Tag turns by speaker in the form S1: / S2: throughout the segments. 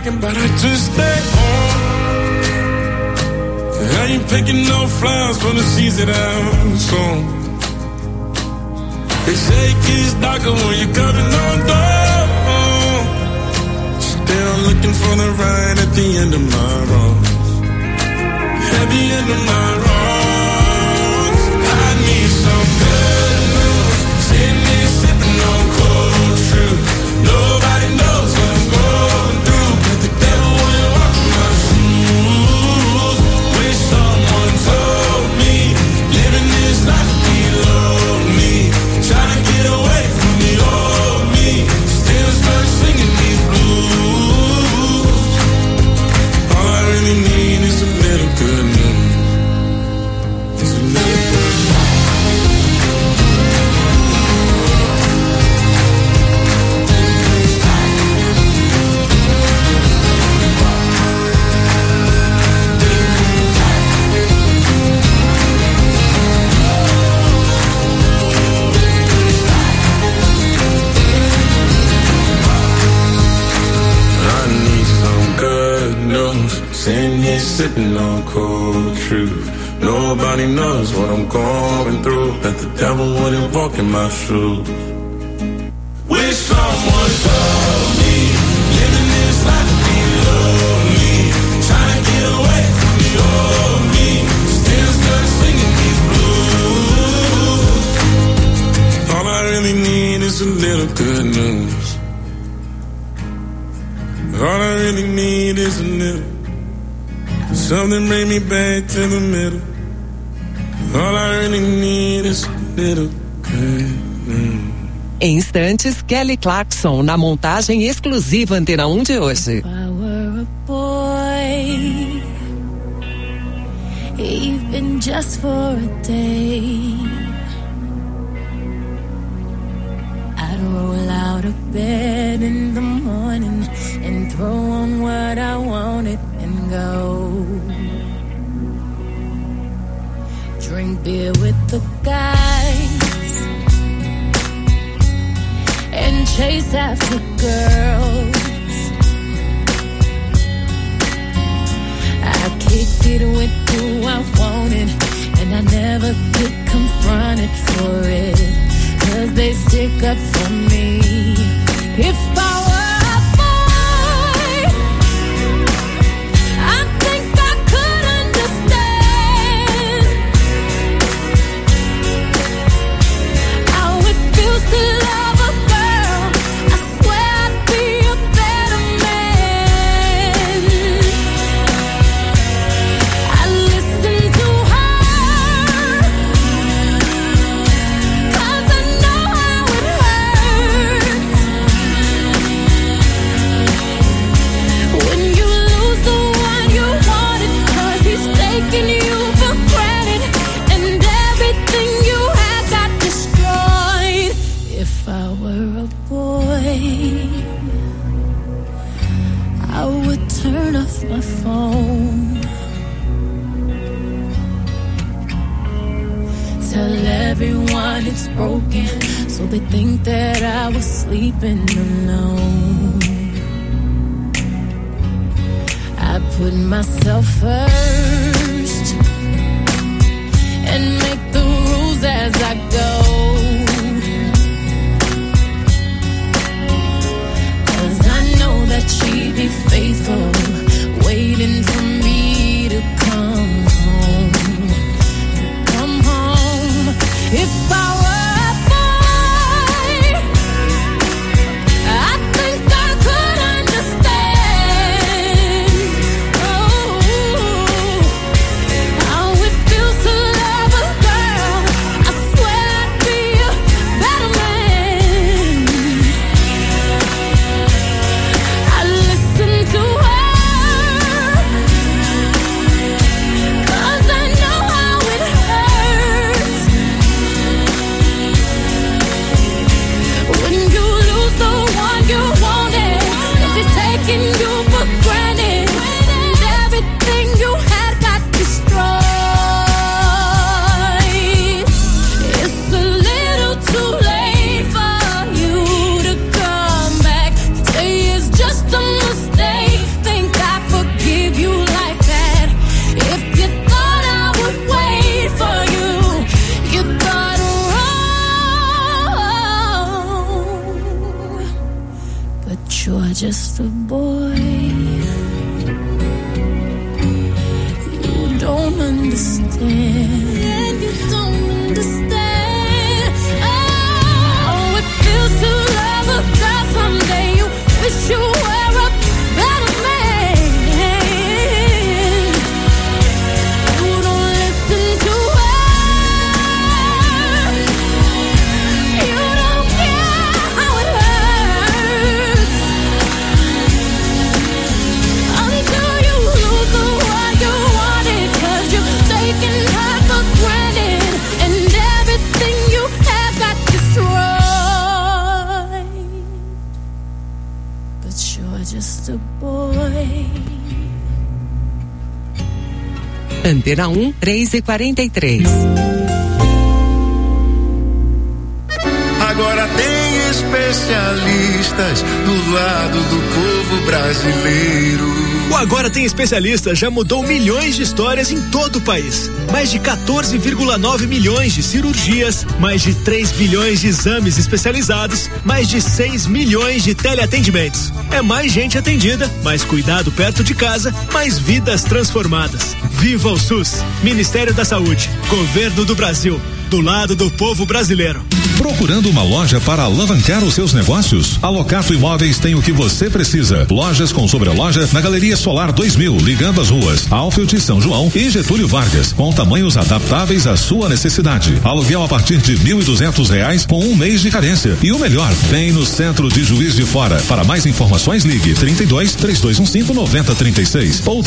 S1: talking, but I just stay home. I ain't picking no flowers from the seeds that I've sown. They say it gets darker when you're coming on door. Still looking for the ride at the end of my road. At the end of my road, I need some good news. Sitting here sipping on cold truth. Nobody knows what I'm going through, but the devil will walk my shoes. Wish someone told me living this life below me. Trying to get away from the old me. Still start singing these blues. All I really need is a little good news. It's a little good news. Sitting here sipping on cold truth. Nobody knows what I'm going through, that the devil wouldn't walk in my shoes. Wish someone told me living this life below me. Trying to get away from the old me. Still start singing these blues. All I really need is a little good news. All I really need is a little. Something bring me back to the middle. All I really need is a little good news.
S2: Em instantes, Kelly Clarkson na montagem exclusiva Antena 1 de hoje.
S3: If I were a boy, even just for a day, I'd roll out of bed in the morning and throw on what I wanted and go. Drink beer with the guys and chase after girls. I kicked it with who I wanted, and I never get confronted for it, 'cause they stick up for me. If I were a boy, I think I could understand how it feels to love a girl. I swear I'd be a better man. I listen to her, 'cause I know how it hurts when you lose the one you wanted, 'cause he's taking you for granted and everything you had got destroyed. If I were a boy, I would turn off my phone, tell everyone it's broken, so they think that I was sleeping alone. I put myself first and make the rules as I go, 'cause I know that she'd be faithful, waiting for me to come home, come home. If I were a boy, I think I could understand. Oh, boy. You don't understand. You don't understand. Oh, it feels to love a girl someday. You wish you were a better man. You don't listen to her. You don't care how it hurts. Until you lose the one you wanted, 'cause you've taken her for granted, and everything you have got destroyed. But you're just a boy.
S2: Antena 1, 3h43.
S4: Agora tem especialistas do lado do povo brasileiro.
S5: O Agora Tem Especialistas já mudou milhões de histórias em todo o país. Mais de 14,9 milhões de cirurgias, mais de 3 bilhões de exames especializados, mais de 6 milhões de teleatendimentos. É mais gente atendida, mais cuidado perto de casa, mais vidas transformadas. Viva o SUS! Ministério da Saúde, Governo do Brasil, do lado do povo brasileiro.
S6: Procurando uma loja para alavancar os seus negócios? A Locato Imóveis tem o que você precisa. Lojas com sobreloja na Galeria Solar 2000, ligando as ruas Alfield, São João e Getúlio Vargas, com tamanhos adaptáveis à sua necessidade. Aluguel a partir de R$1.200 com 1 mês de carência. E o melhor, bem no centro de Juiz de Fora. Para mais informações, ligue 32-3215-9036 ou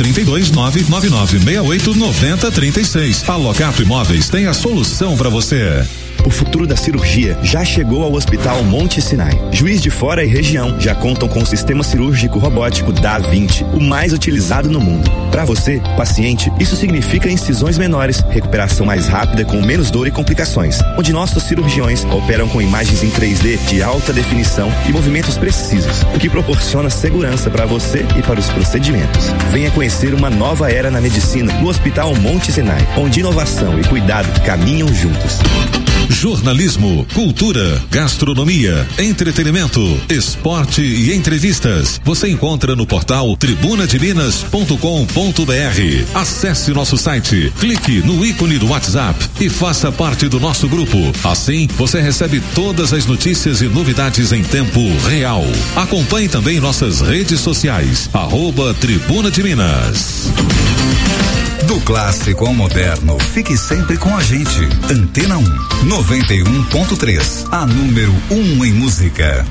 S6: 32-99968-9036. A Locato Imóveis tem a solução para você.
S7: O futuro da cirurgia já chegou ao Hospital Monte Sinai. Juiz de Fora e região já contam com o sistema cirúrgico robótico Da-Vinci, o mais utilizado no mundo. Para você, paciente, isso significa incisões menores, recuperação mais rápida com menos dor e complicações, onde nossos cirurgiões operam com imagens em 3D de alta definição e movimentos precisos, o que proporciona segurança para você e para os procedimentos. Venha conhecer uma nova era na medicina no Hospital Monte Sinai, onde inovação e cuidado caminham juntos.
S6: Jornalismo, cultura, gastronomia, entretenimento, esporte e entrevistas. Você encontra no portal tribunademinas.com.br. Acesse nosso site, clique no ícone do WhatsApp e faça parte do nosso grupo. Assim, você recebe todas as notícias e novidades em tempo real. Acompanhe também nossas redes sociais, @Tribuna de Minas.
S8: Do clássico ao moderno, fique sempre com a gente. Antena 1, 91.3, a número 1 em música.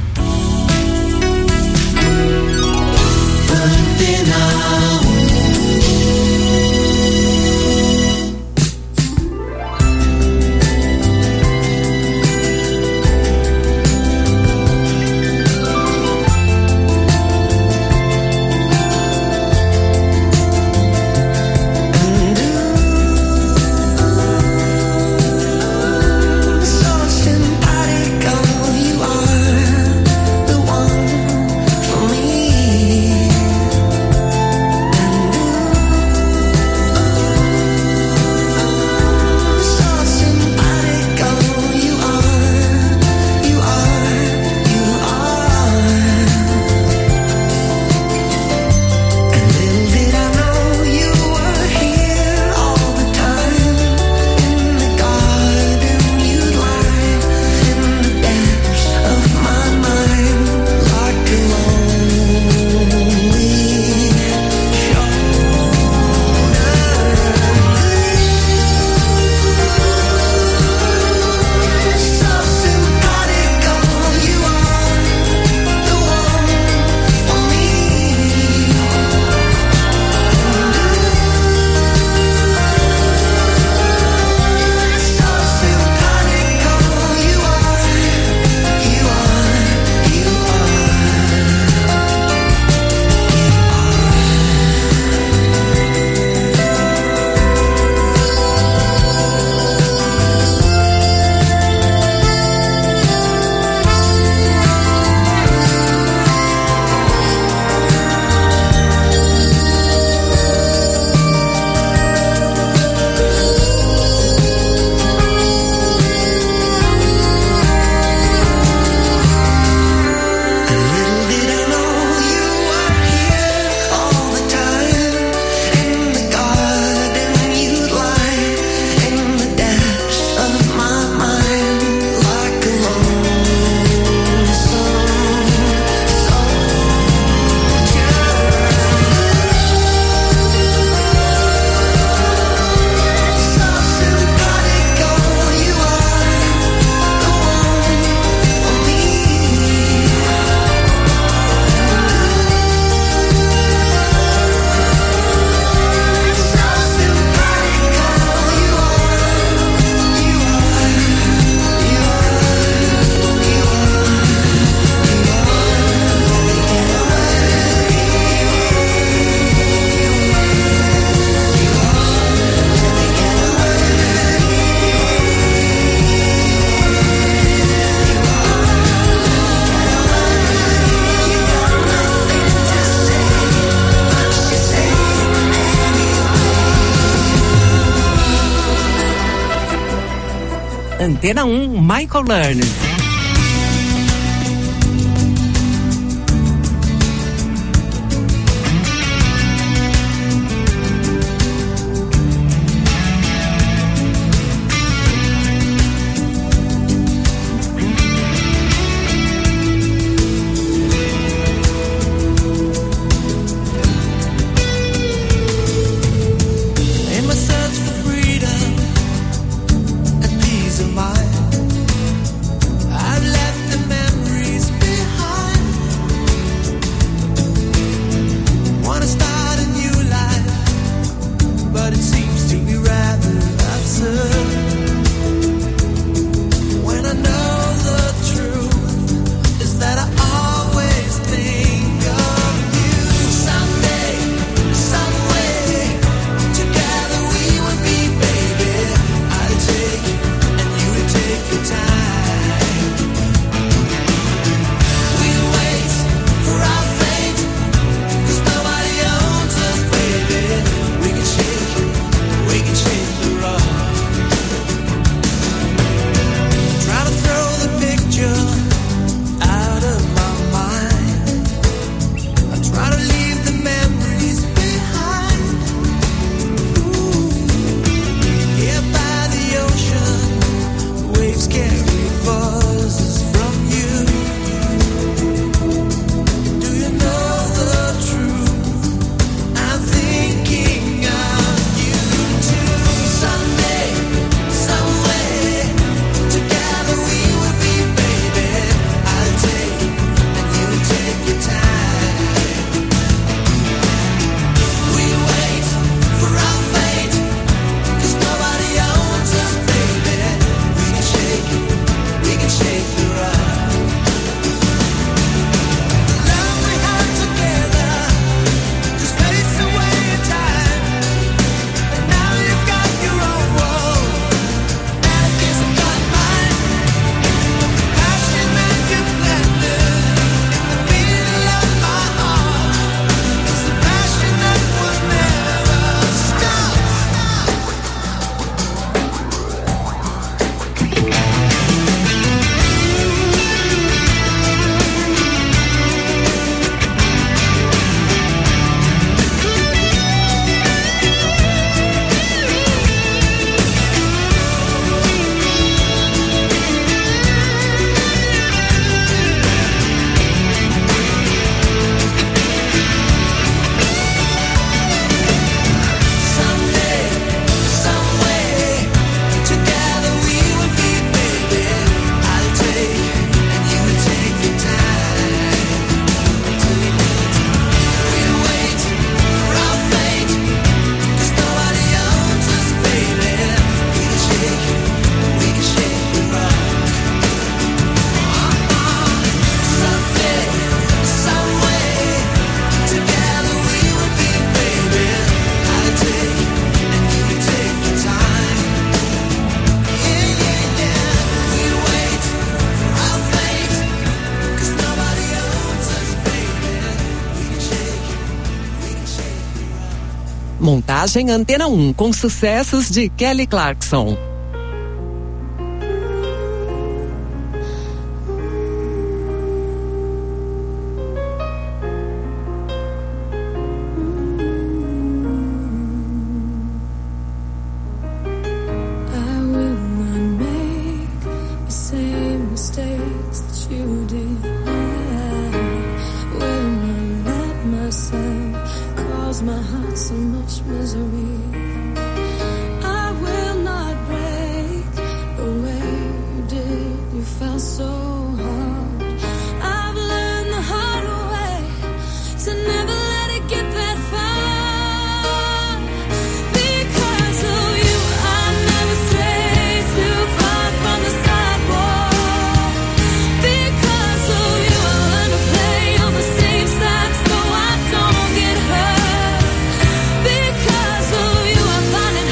S9: Antena 1.
S2: Antena 1, Michael Learns. Montagem Antena 1, com sucessos de Kelly Clarkson.
S3: Because of you, I find it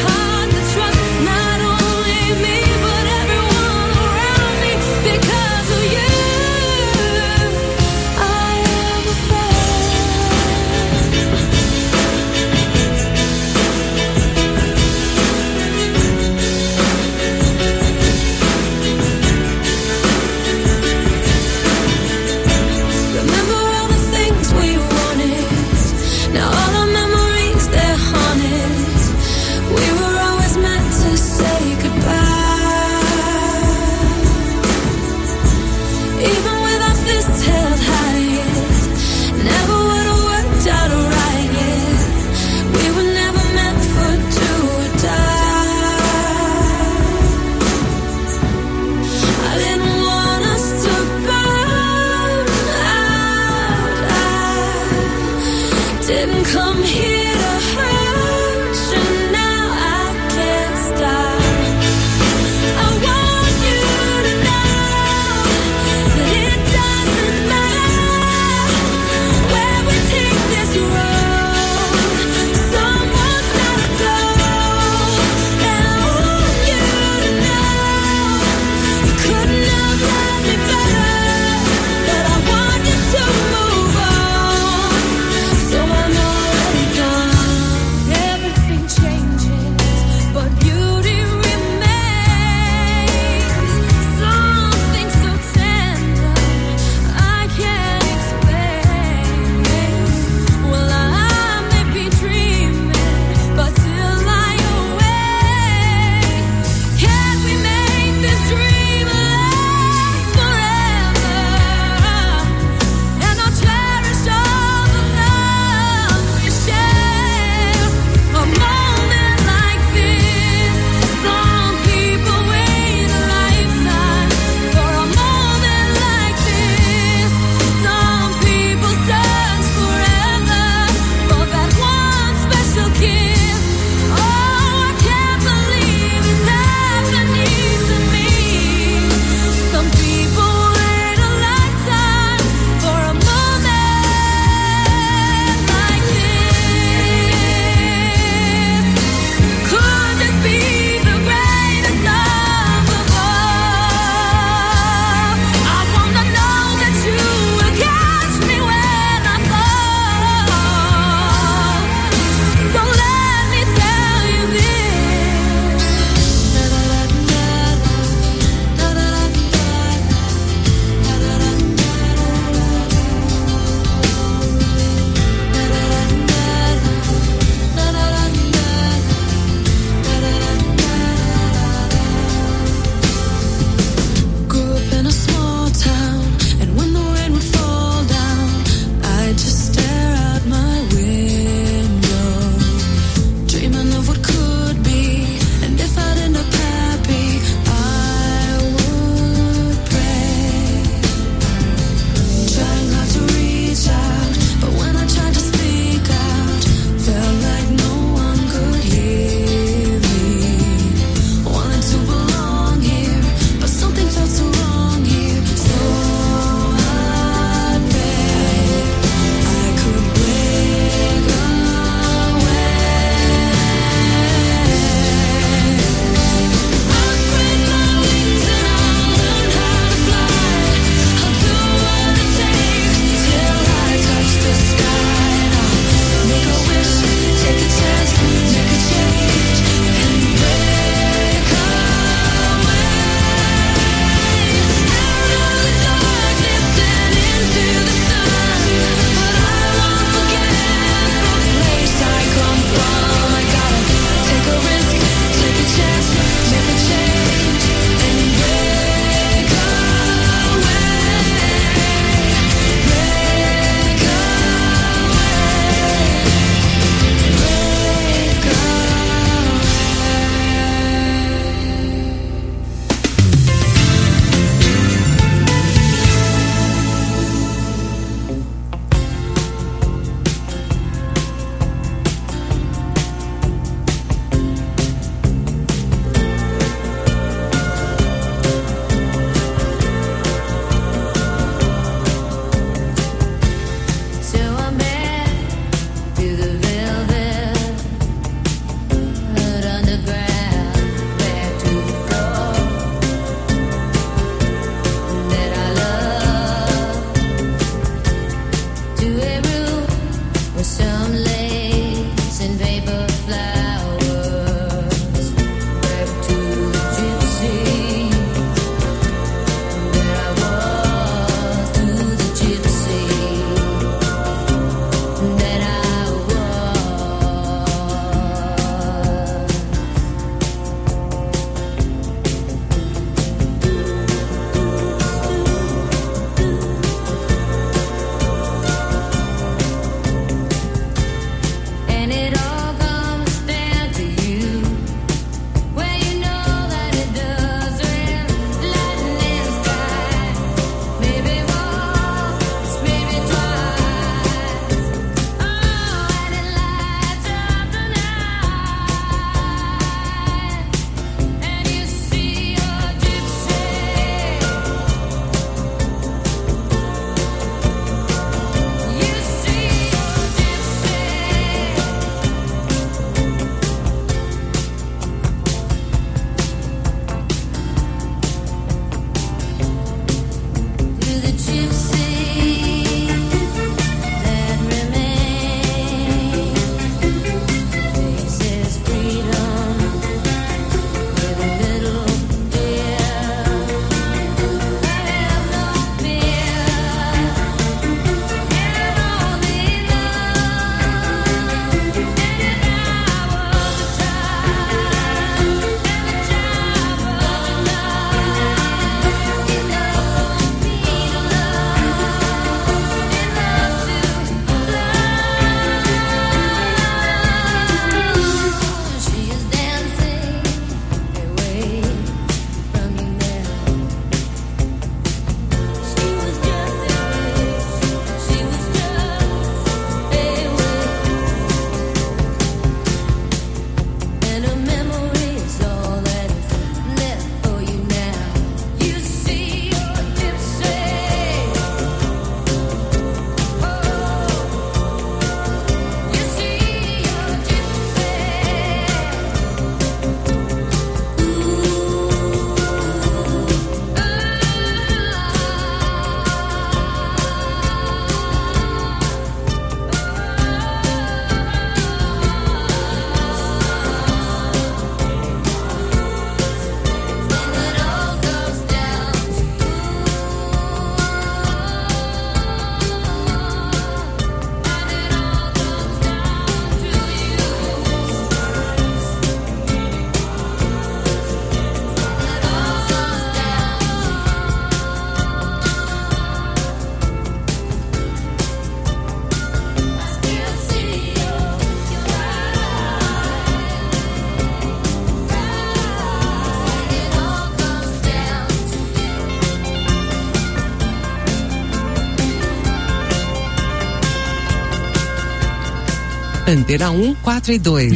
S2: Antena 1, 4 e 2.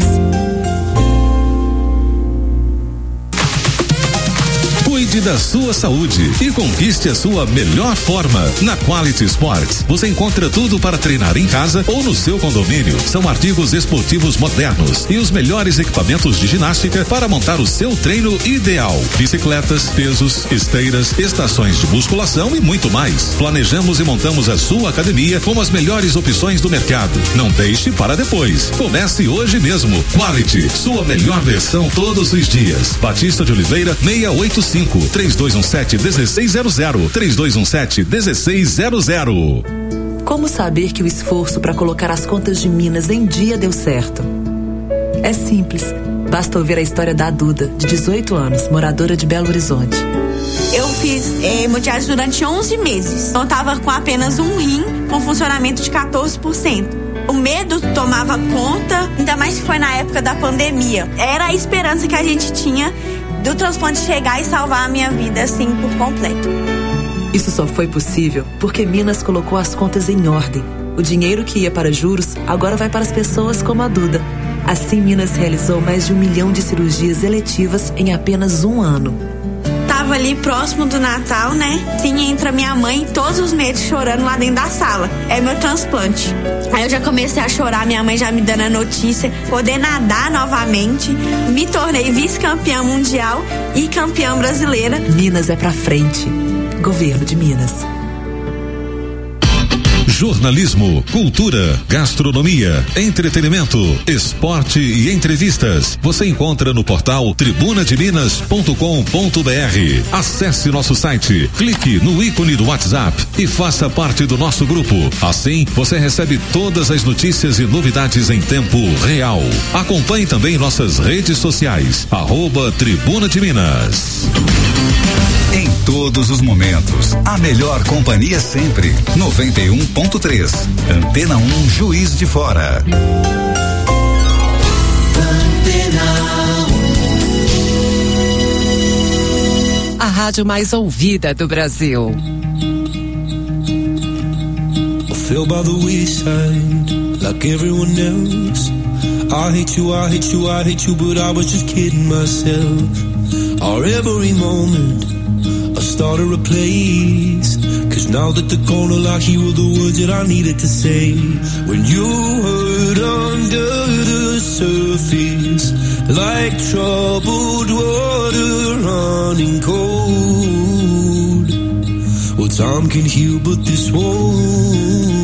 S6: Cuide da sua saúde e conquiste a sua melhor forma. Na Quality Sports, você encontra tudo para treinar em casa ou no seu condomínio. São artigos esportivos modernos e os melhores equipamentos de ginástica para montar o seu treino ideal. Bicicletas, pesos, esteiras, estações de musculação e muito mais. Planejamos e montamos a sua academia com as melhores opções do mercado. Não deixe para depois. Comece hoje mesmo. Quality, sua melhor versão todos os dias. Batista de Oliveira, 685. 3217-1600. 3217-1600.
S9: Como saber que o esforço para colocar as contas de Minas em dia deu certo? É simples. Basta ouvir a história da Duda, de 18 anos, moradora de Belo Horizonte.
S10: Eu fiz hemodiálise durante 11 meses. Eu estava com apenas um rim, com funcionamento de 14%. O medo tomava conta, ainda mais que foi na época da pandemia. Era a esperança que a gente tinha do transplante chegar e salvar a minha vida, assim, por completo.
S9: Isso só foi possível porque Minas colocou as contas em ordem. O dinheiro que ia para juros agora vai para as pessoas como a Duda. Assim, Minas realizou mais de 1 milhão de cirurgias eletivas em apenas um ano.
S10: Tava ali próximo do Natal, né? Sim, entra minha mãe todos os meses chorando lá dentro da sala. É meu transplante. Aí eu já comecei a chorar, minha mãe já me dando a notícia. Poder nadar novamente. Me tornei vice-campeã mundial e campeã brasileira.
S9: Minas é pra frente. Governo de Minas.
S6: Jornalismo, cultura, gastronomia, entretenimento, esporte e entrevistas. Você encontra no portal tribunademinas.com.br. Acesse nosso site, clique no ícone do WhatsApp e faça parte do nosso grupo. Assim, você recebe todas as notícias e novidades em tempo real. Acompanhe também nossas redes sociais, @Tribuna de Minas.
S8: Em todos os momentos, a melhor companhia sempre. 91.3. Antena 1, Juiz de Fora.
S2: A rádio mais ouvida do Brasil.
S1: I fell by the wayside like everyone else. I hate you, I hate you, I hate you, but I was just kidding myself. Our every moment I started a place, 'cause now that they're gonna lock you were the words that I needed to say. When you hurt under the surface, like troubled water running cold. Well, time can heal, but this won't.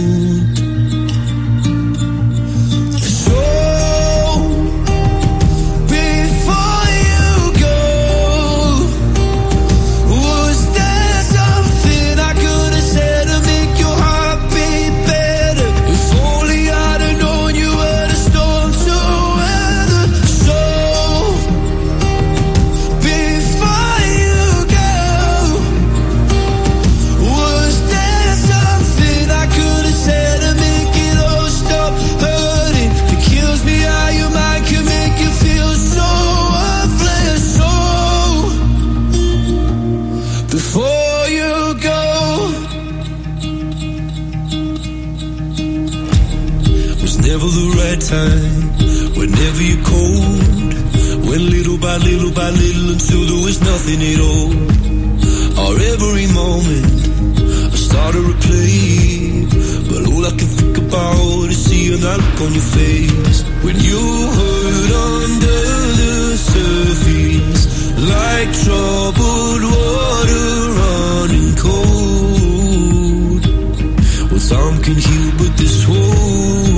S1: Time, whenever you're cold, when little by little by little until there was nothing at all. Or every moment I start to replay, but all I can think about is seeing that look on your face. When you hurt under the surface, like troubled water running cold. Well, time can heal, but this won't.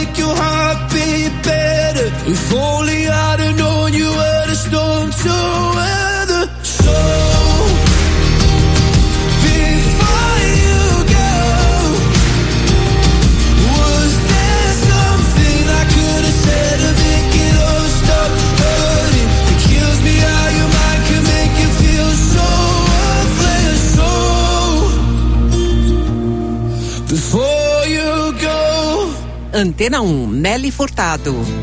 S11: make your heart beat better. If only I'd have known you were the storm to weather. So before you go, was there something I could have said to make it all stop hurting? It kills me how your mind can make you feel so worthless. So before you go.
S2: Antena 1, Nelly Furtado.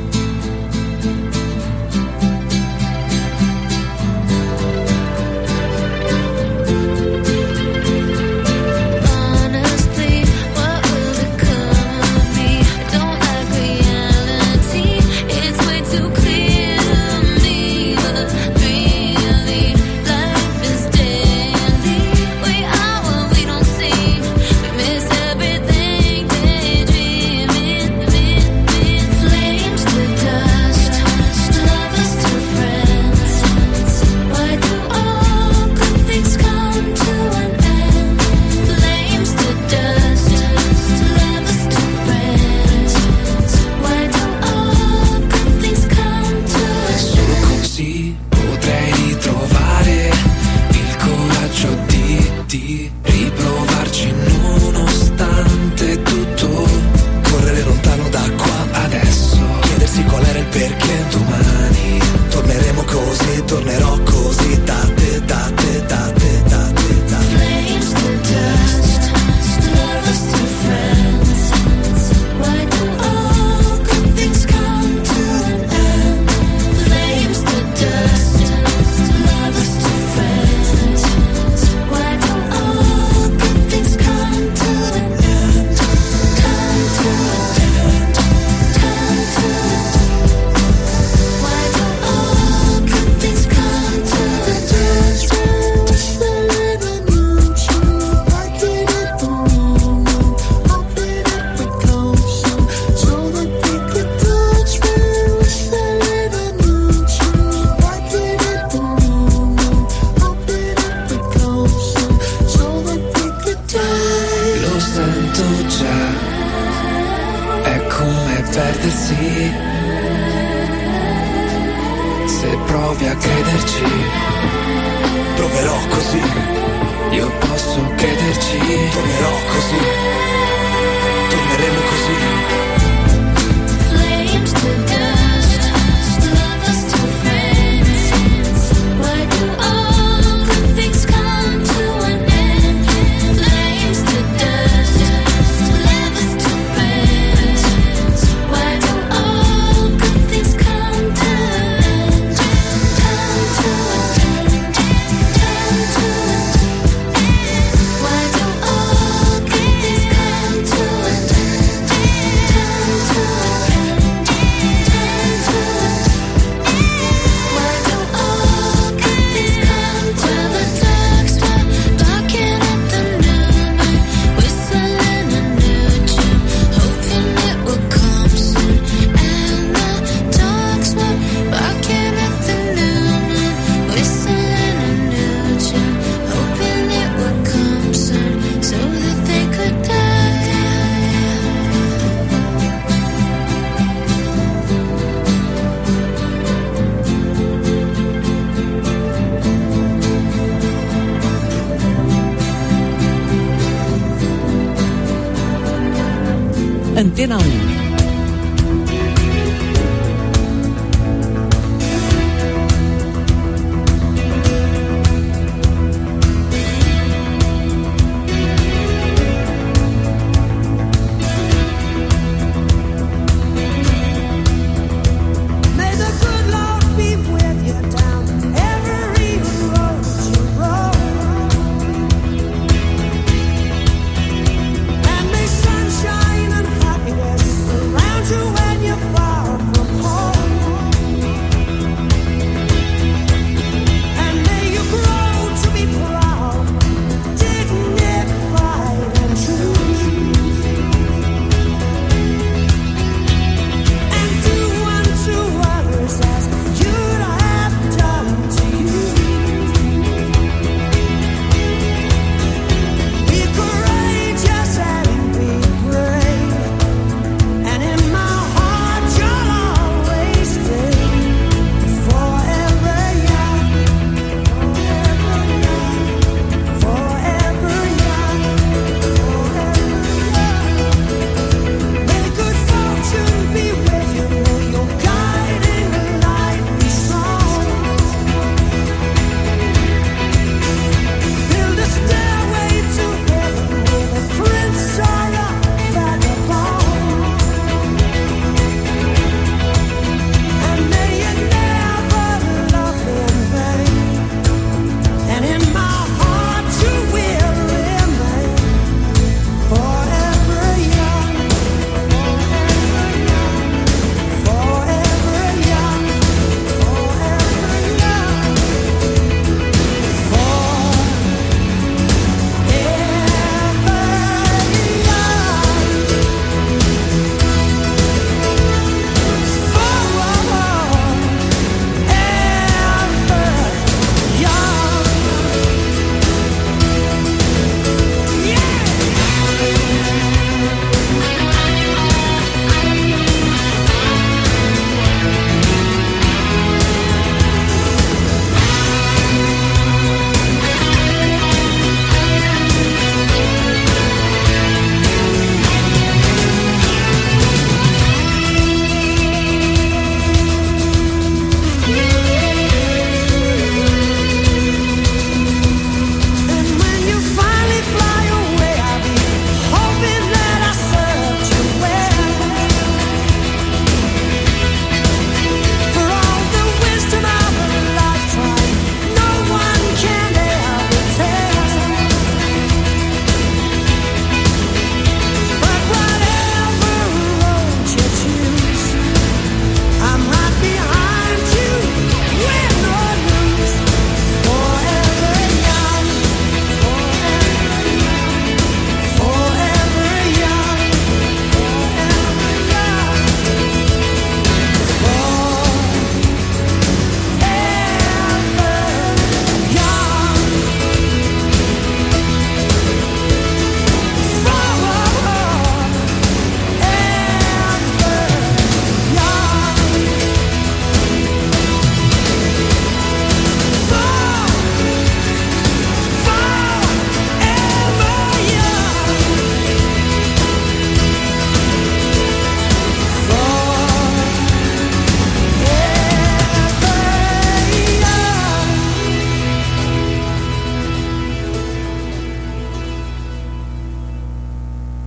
S11: Riprovarci nonostante tutto, correre lontano da qua adesso, chiedersi qual era il perché domani torneremo così, tornerò così da te, da te, da te, da te, da te. Flames to dust, lovers to friends. Why do all good things come to an end? Flames to dust, lovers to friends. Why do all good things come to an end? Come to an end, come to an end. Why do all good things come to an end? Just a little moonshine, like it at the moon, hoping it would come soon, so that we could touch me. Just a little moonshine, like it at the moon, hoping it would come soon, so that we could die. Lo sento già, è come perdersi. Se provi a crederci, proverò così. Io posso crederci, tornerò così, torneremo così. Flames to dust, lovers to friends. Why do all good things come to an end? Flames to dust, lovers to friends. Why do all good things come to an end? Come to an end, come to an end. Why do all good things come to an end? Come to an end, come to an end. Why do all good things come to the dark spot, barking at the new moon, whistling a new tune, hoping it will come soon. And the dark spot, barking at the new moon, whistling a new tune, hoping it will come soon, so that they could die.
S2: Antena 1.
S12: May the good Lord be with you down every road you roll. And may sunshine and happiness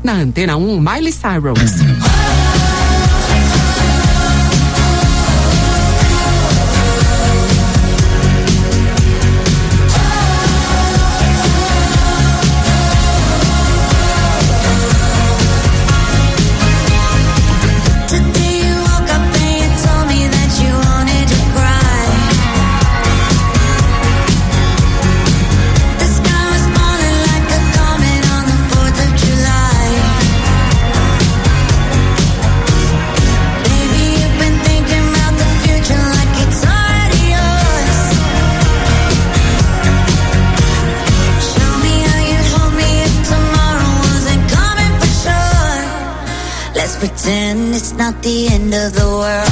S2: Na Antena 1, Miley Cyrus.
S13: Pretend it's not the end of the world.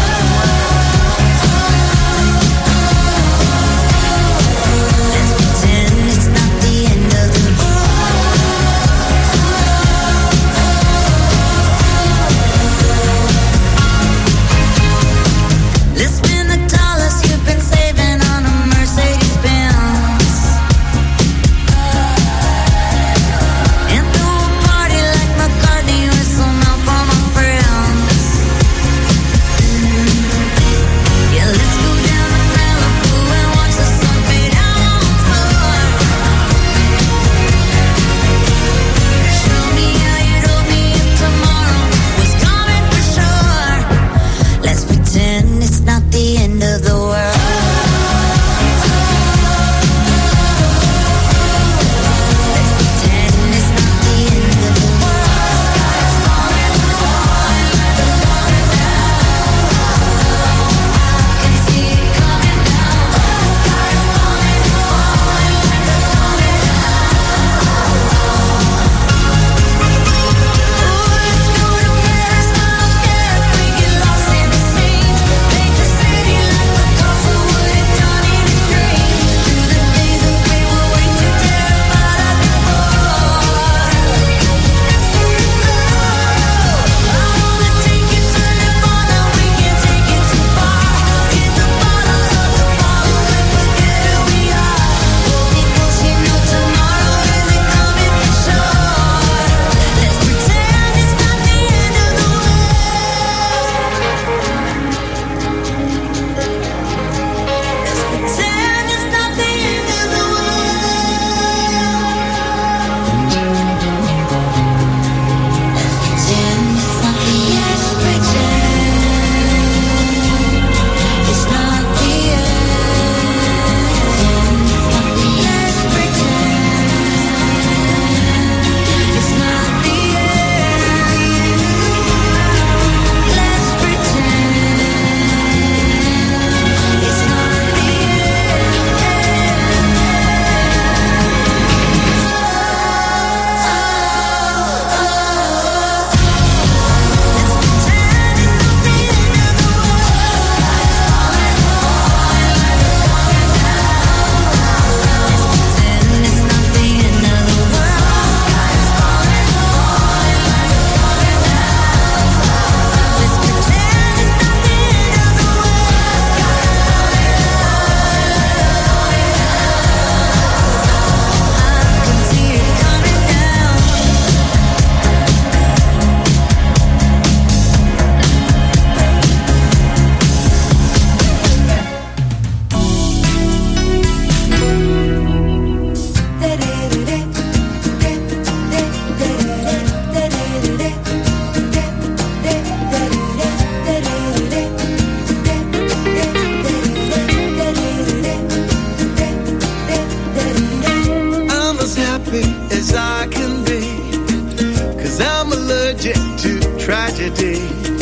S14: tragedy.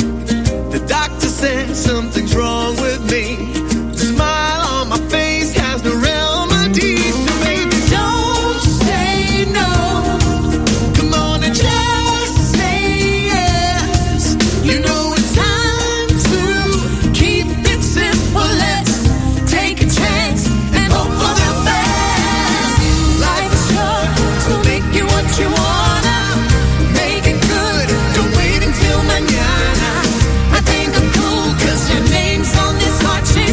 S14: The doctor said something's wrong with me. The smile on my face has no remedy. So baby, don't say no. Come on and just say yes. You know it's time to keep it simple. Let's take a chance and hope for the best. Life is short, so make it what you wanna. Make it good, don't wait until mañana. I think I'm cool 'cause your name's on this heart shape.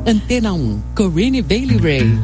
S2: Antena 1, Corinne Bailey Rae.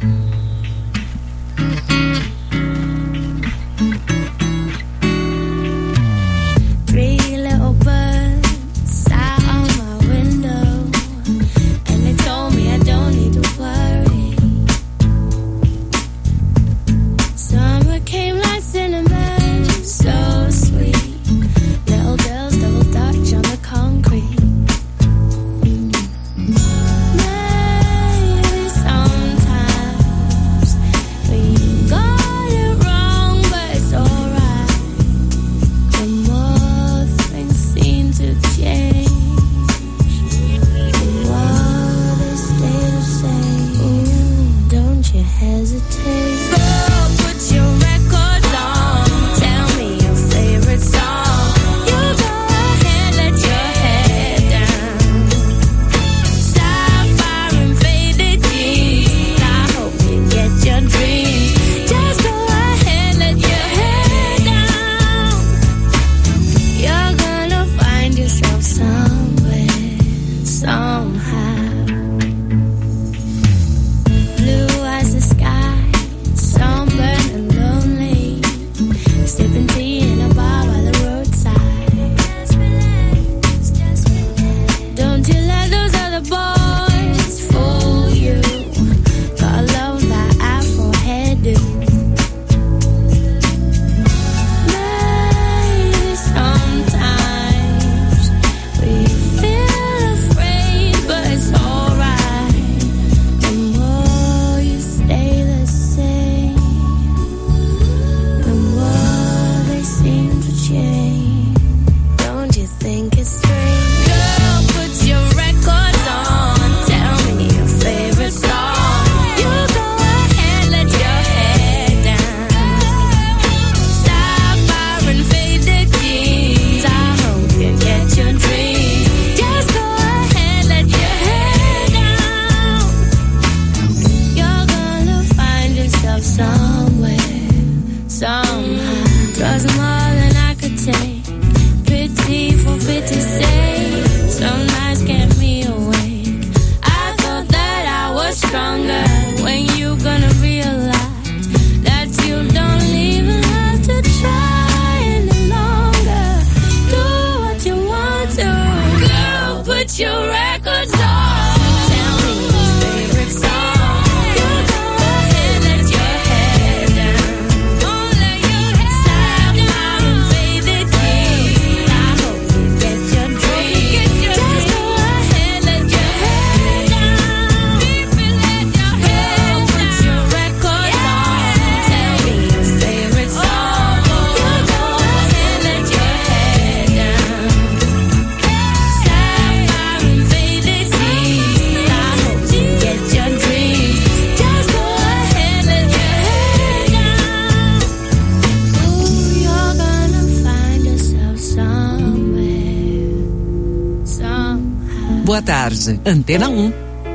S2: Boa tarde, Antena 1.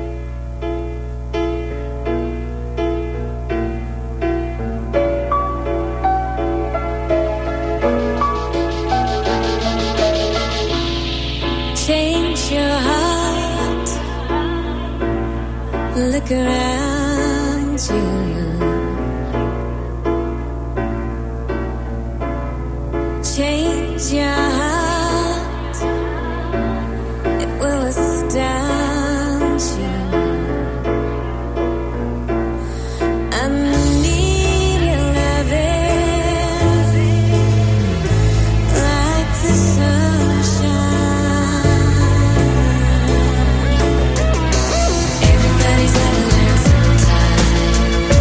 S15: Change your heart, look around you. Change your heart, it will astound you. I need your loving like the sunshine. Everybody's gotta learn sometime.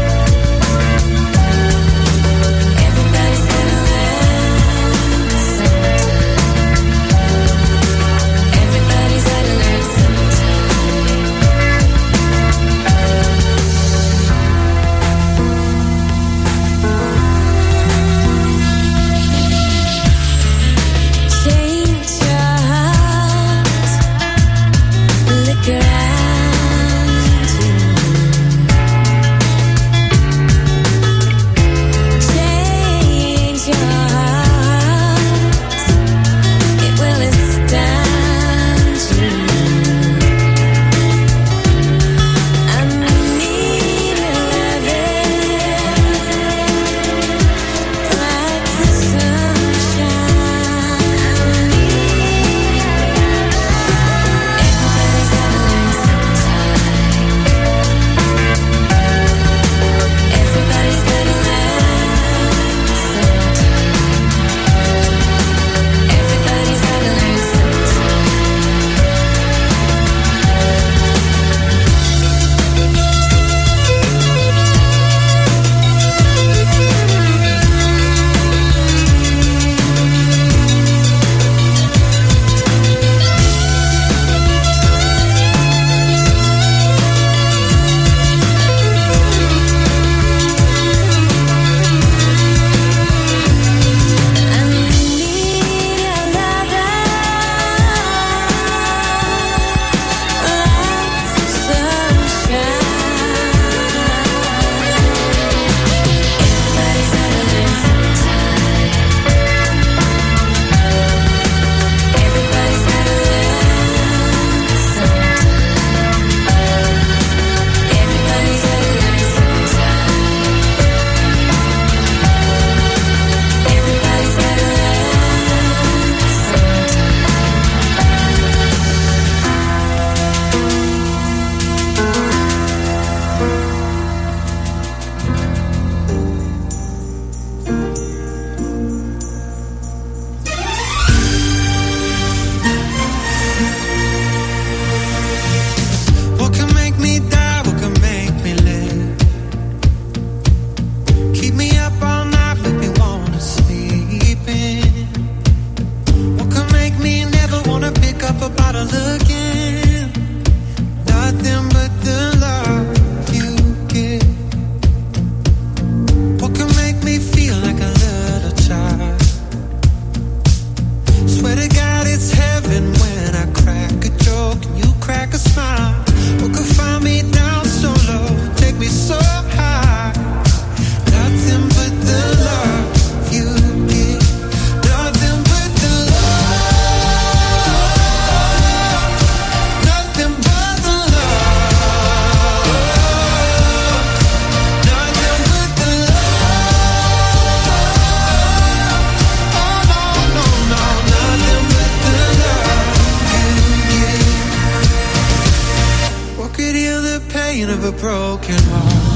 S14: pain of a broken heart?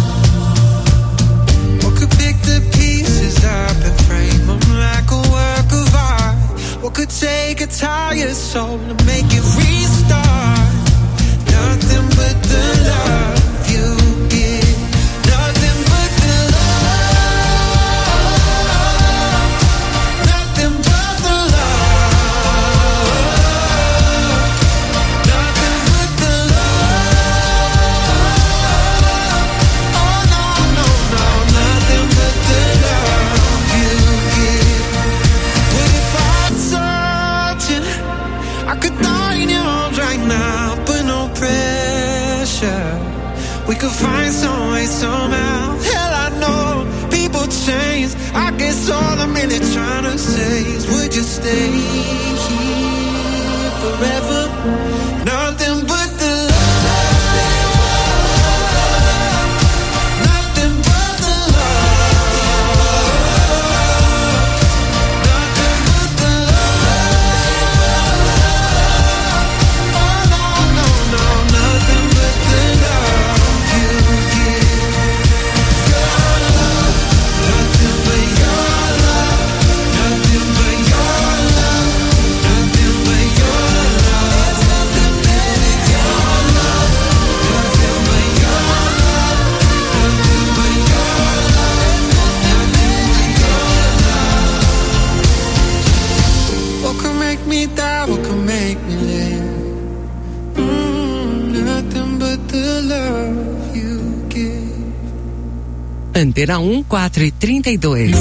S14: What could pick the pieces up and frame them like a work of art? What could take a tired soul and make it restart? Nothing but the love you give. Nothing but the love. Nothing but the love. Nothing but the love. Oh no, no, no. Nothing but the love you give. What if I touch it? I could die in your arms right now, but no pressure. We could find some way somehow. Hell, I know people change. I guess all I'm really trying to say is, would you stay here forever? Nothing but the love. Nothing but the love. Nothing but the love. Oh no, no, no. Nothing but the love you give. Your love. Nothing but your love. Nothing but your love. Nothing but your love. Nothing but your love. Nothing but your love. Nothing but your love. Nothing but your love. What could make me die? What could make me live? Nothing but the love you give.
S2: Antena 1, 4h32.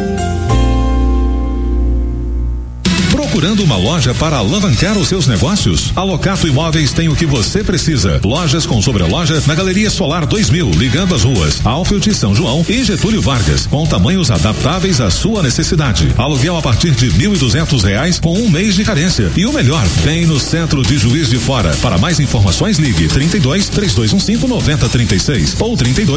S6: Procurando uma loja para alavancar os seus negócios? A Locato Imóveis tem o que você precisa. Lojas com sobreloja na Galeria Solar 2000, ligando as ruas Alfield e São João e Getúlio Vargas, com tamanhos adaptáveis à sua necessidade. Aluguel a partir de R$1.200 com um mês de carência. E o melhor, bem no centro de Juiz de Fora. Para mais informações, ligue 32-3215-9036 ou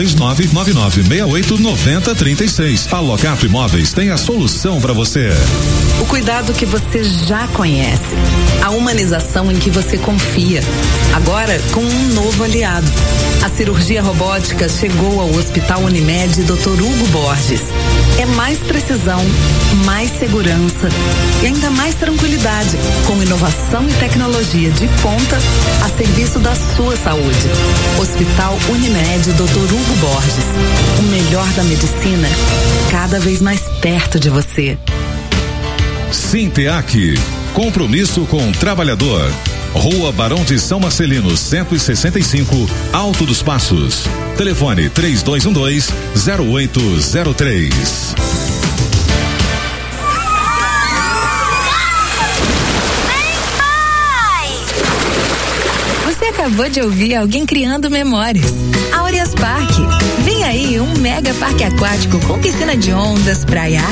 S6: 32-99968-9036. A Locato Imóveis tem a solução para você.
S16: O cuidado que você já conhece. A humanização em que você confia. Agora com um novo aliado. A cirurgia robótica chegou ao Hospital Unimed Dr. Hugo Borges. É mais precisão, mais segurança e ainda mais tranquilidade, com inovação e tecnologia de ponta a serviço da sua saúde. Hospital Unimed Dr. Hugo Borges. O melhor da medicina, cada vez mais perto de você.
S6: Sinteac, compromisso com o trabalhador. Rua Barão de São Marcelino, 165, Alto dos Passos. Telefone 3212-0803.
S17: Você acabou de ouvir alguém criando memórias. Aureas Parque. Vem aí um mega parque aquático com piscina de ondas, praia